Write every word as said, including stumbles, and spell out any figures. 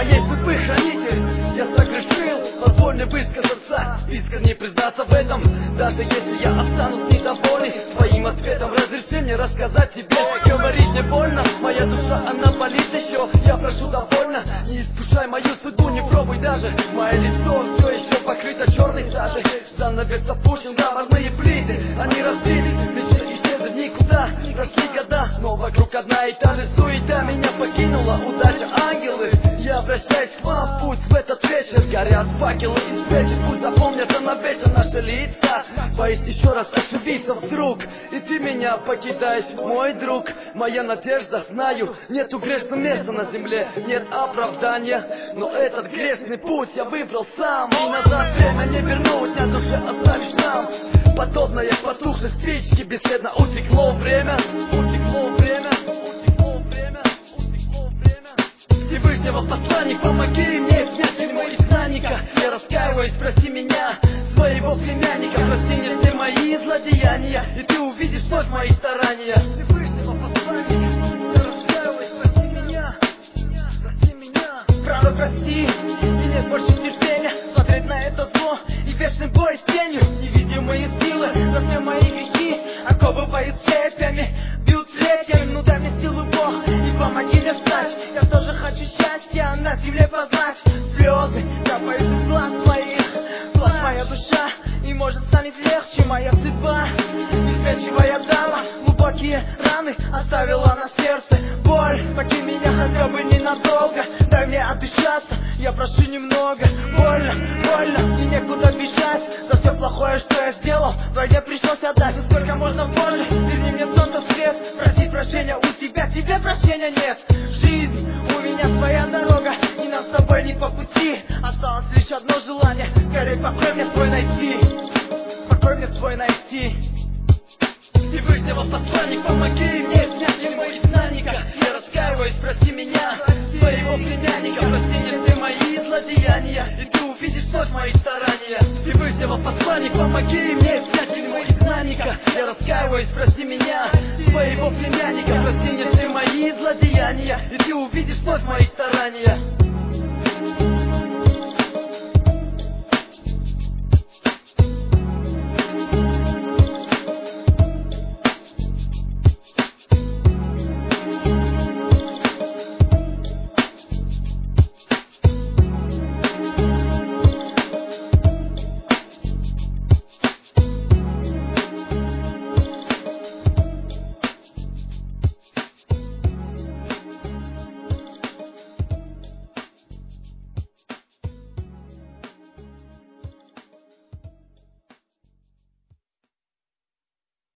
моей судьбы хранитель. Я согрешил, позволь высказаться, искренне признаться в этом. Даже если я останусь недоволен твоим ответом, разреши мне рассказать тебе. Говорить не больно, моя душа, она болит еще. Я прошу довольно, не искушай мою судьбу, не пробуй даже. Мое лицо все еще покрыто черной сажей. Занавес опущен, мраморные плиты, они разбиты, мечты исчезли никуда. Прошли года, но вокруг одна и та же суета. Меня покинула удача, ангелы. Я обращаюсь к вам, пусть в этот вечер горят факелы и свечи, пусть запомнятся навечно наши лица. Боюсь еще раз ошибиться вдруг, и ты меня покидаешь, мой друг. Моя надежда, знаю, нету грешного места на земле, нет оправдания, но этот грешный путь я выбрал сам. И назад время не вернуть, на душе оставишь нам. Подобное потухшей спички, бесследно утекло время. Утекло время, утекло время, утекло время. Всевышнего посланник, помоги мне снять тюрьму изгнанника. Я раскаиваюсь, прости меня, своего племянника. Прости мне все мои злодеяния, и ты увидишь вновь мои старания. Всевышнего посланник, я раскаиваюсь, прости меня, прости меня. Право, прости, и нет больше терпения смотреть на это зло и вечный бой с тенью. Невидимые силы за все мои грехи оковывают цепями, бьют плетями. Ну дай мне силу, Бог, и помоги мне встать. Я тоже хочу счастья на земле познать. Слезы капают из глаз моих, плачь моя душа, и может станет легче моя судьба. Беспечивая дама, глубокие раны оставила на сердце. Боль, покинь меня хотя бы ненадолго, дай мне отдышаться, я прошу немного. Больно, больно, и некуда бежать. За все плохое, что я сделал, войне пришлось отдать. И сколько можно позже, верни мне солнце свет. Просить прощения у тебя, тебе прощения нет. Жизнь, у меня своя дорога, и нам с тобой не по пути. Осталось лишь одно желание, скорее покой мне свой найти. Покой мне свой найти. Всевышнего посланник, помоги мне снять тюрьму изгнанника. Я раскаиваюсь, прости меня, своего племянника. Прости мне все мои злодеяния, и ты увидишь вновь мои старания. Всевышнего посланник, помоги мне снять тюрьму изгнанника. Я раскаиваюсь, прости меня, своего племянника. Прости мне все мои злодеяния, и ты увидишь вновь мои старания.